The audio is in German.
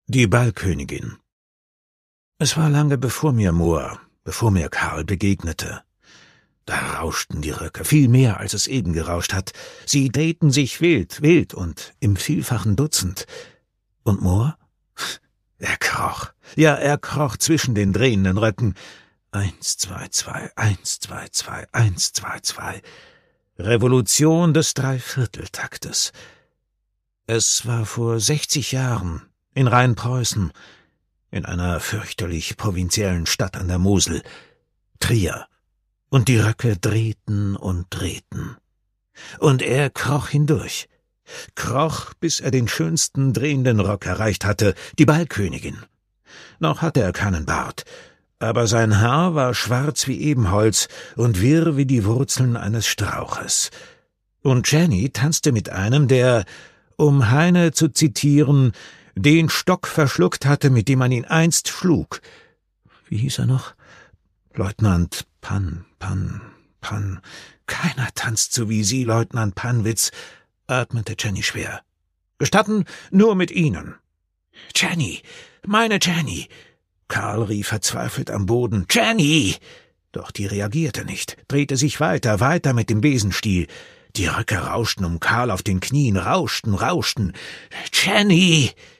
Die Ballkönigin. Es war lange bevor mir Karl begegnete. Da rauschten die Röcke, viel mehr, als es eben gerauscht hat. Sie drehten sich wild und im vielfachen Dutzend. Und Moor? Er kroch zwischen den drehenden Röcken. 1, 2, 2, 1, 2, 2, 1, 2, 2. Revolution des Dreivierteltaktes. Es war vor 60 Jahren, in Rheinpreußen, in einer fürchterlich provinziellen Stadt an der Mosel, Trier. Und die Röcke drehten und drehten. Und er kroch hindurch. Kroch, bis er den schönsten drehenden Rock erreicht hatte, die Ballkönigin. Noch hatte er keinen Bart, aber sein Haar war schwarz wie Ebenholz und wirr wie die Wurzeln eines Strauches. Und Jenny tanzte mit einem, der, um Heine zu zitieren, den Stock verschluckt hatte, mit dem man ihn einst schlug. Wie hieß er noch? Leutnant Pan. Keiner tanzt so wie Sie, Leutnant Pannwitz, atmete Jenny schwer. Gestatten, nur mit Ihnen. Jenny, meine Jenny! Karl rief verzweifelt am Boden. Jenny! Doch die reagierte nicht, drehte sich weiter mit dem Besenstiel. Die Röcke rauschten um Karl auf den Knien, rauschten. Jenny!